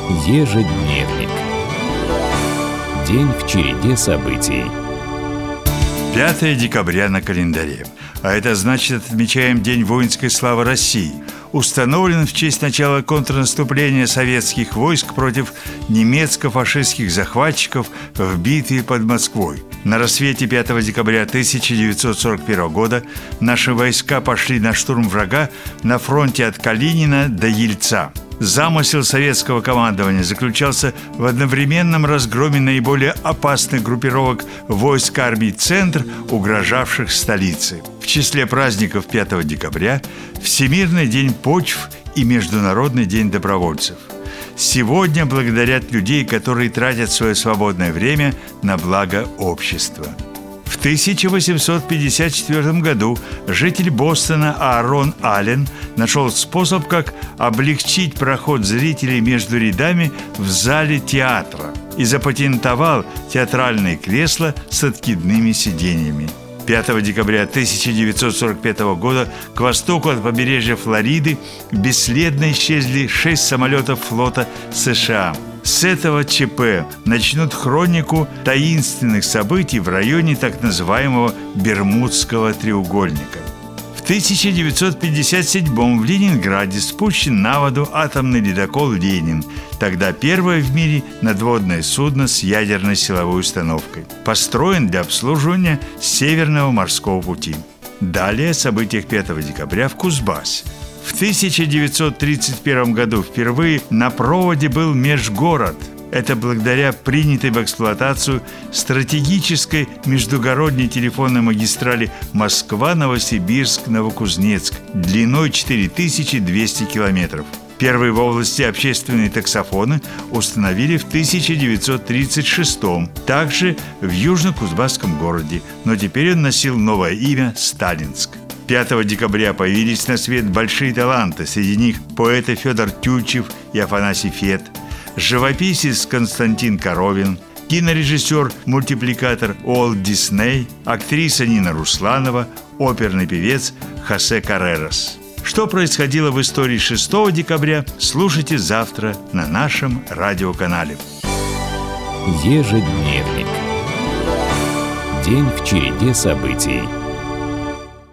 Ежедневник. День в череде событий. 5 декабря на календаре. А это значит, отмечаем День воинской славы России. Установлен в честь начала контрнаступления советских войск против немецко-фашистских захватчиков в битве под Москвой. На рассвете 5 декабря 1941 года наши войска пошли на штурм врага на фронте от Калинина до Ельца. Замысел советского командования заключался в одновременном разгроме наиболее опасных группировок войск армии «Центр», угрожавших столице. В числе праздников 5 декабря – Всемирный день почв и Международный день добровольцев. Сегодня благодарят людей, которые тратят свое свободное время на благо общества. В 1854 году житель Бостона Аарон Аллен нашел способ, как облегчить проход зрителей между рядами в зале театра и запатентовал театральные кресла с откидными сиденьями. 5 декабря 1945 года к востоку от побережья Флориды бесследно исчезли 6 самолетов флота США. С этого ЧП начнут хронику таинственных событий в районе так называемого Бермудского треугольника. В 1957 в Ленинграде спущен на воду атомный ледокол «Ленин», тогда первое в мире надводное судно с ядерной силовой установкой. Построен для обслуживания Северного морского пути. Далее о событиях 5 декабря в Кузбассе. В 1931 году впервые на проводе был межгород. Это благодаря принятой в эксплуатацию стратегической междугородней телефонной магистрали Москва-Новосибирск-Новокузнецк длиной 4200 километров. Первые в области общественные таксофоны установили в 1936-м, также в Южно-Кузбасском городе, но теперь он носил новое имя – Сталинск. 5 декабря появились на свет большие таланты, среди них поэты Федор Тютчев и Афанасий Фет, живописец Константин Коровин, кинорежиссер-мультипликатор Уолт Дисней, актриса Нина Русланова, оперный певец Хосе Каррерас. Что происходило в истории 6 декабря, слушайте завтра на нашем радиоканале. Ежедневник. День в череде событий.